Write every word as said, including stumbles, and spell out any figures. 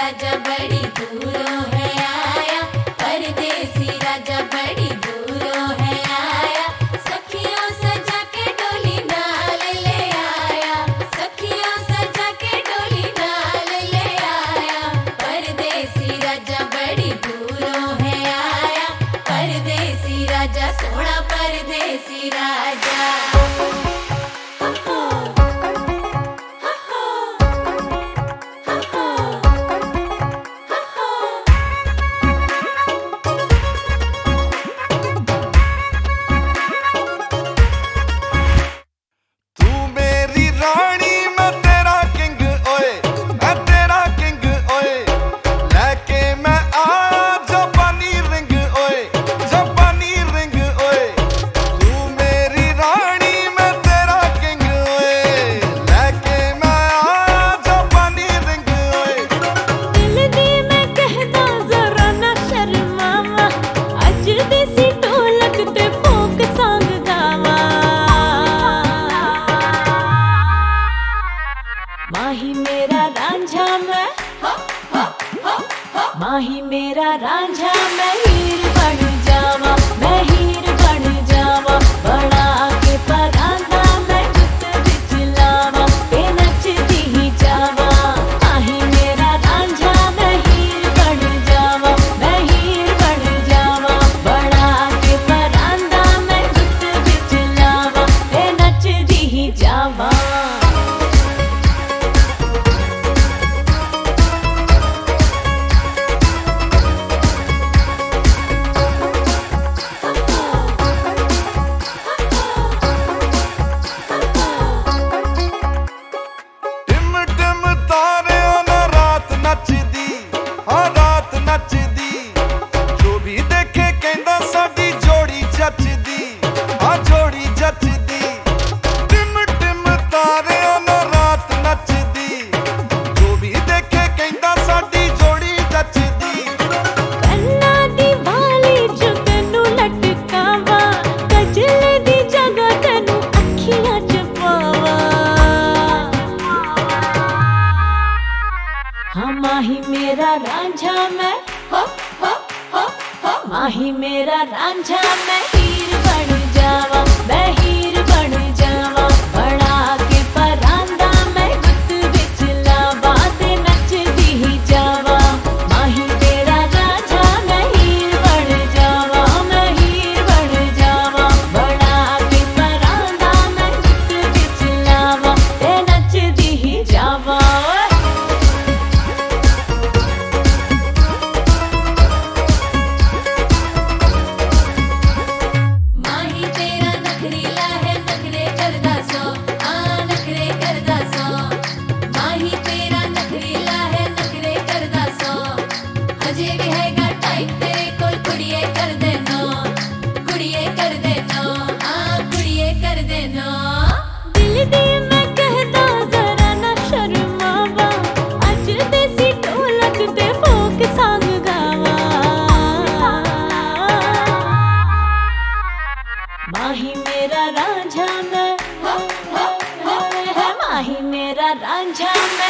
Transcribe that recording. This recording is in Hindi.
राजा बड़ी दूरों है आया, परदेसी राजा बड़ी दूरों है आया। सखियों सजा के डोली नाल ले आया, सखियों सजा के डोली नाल ले आया। परदेसी राजा बड़ी दूरों है आया, परदेसी राजा सोना परदेसी राजा। माही मेरा रांझा मैं, माही मेरा रांझा मैं हीर बन जावा, मैं हीर बन जावा। बड़ा के परांदा मैं गुत विच लावा, ते नचदी ही जावा। माही मेरा रांझा मैं हीर बन जावा, मैं हीर बन जावा। बड़ा के परांदा मैं गुत विच लावा, ते नचदी ही जावा। हाँ माही मेरा रांझा मैं, हो हो हो हो। माही मेरा रांझा मैं हीर बन जावा, मैं हीर बन जावा। बड़ा के परांदा मैं गुत विच लावा, ते नचदी ही जावा। माही तेरा रांझा मैं हीर बन जावा, मैं हीर बन जावा। बड़ा के परांदा मैं गुत विच लावा, ते नचदी ही जावा। माही मेरा रांझा मैं, माही मेरा रांझा मैं।